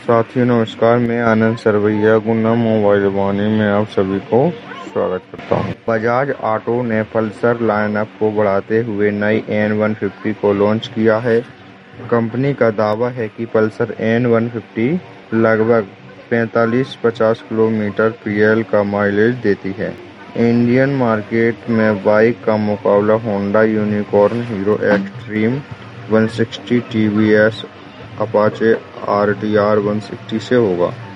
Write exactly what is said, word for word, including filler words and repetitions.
साथियों नमस्कार, मैं आनंद सरवैया गुना मोबाइल वाणी में आप सभी को स्वागत करता हूं। बजाज ऑटो ने पल्सर लाइनअप को बढ़ाते हुए नई एन वन फिफ्टी को लॉन्च किया है। कंपनी का दावा है कि पल्सर एन वन फिफ्टी लगभग पैंतालीस से पचास किलोमीटर पीएल का माइलेज देती है। इंडियन मार्केट में बाइक का मुकाबला Honda Unicorn, Hero Xtreme one sixty, TVS Apache RTR one sixty से होगा।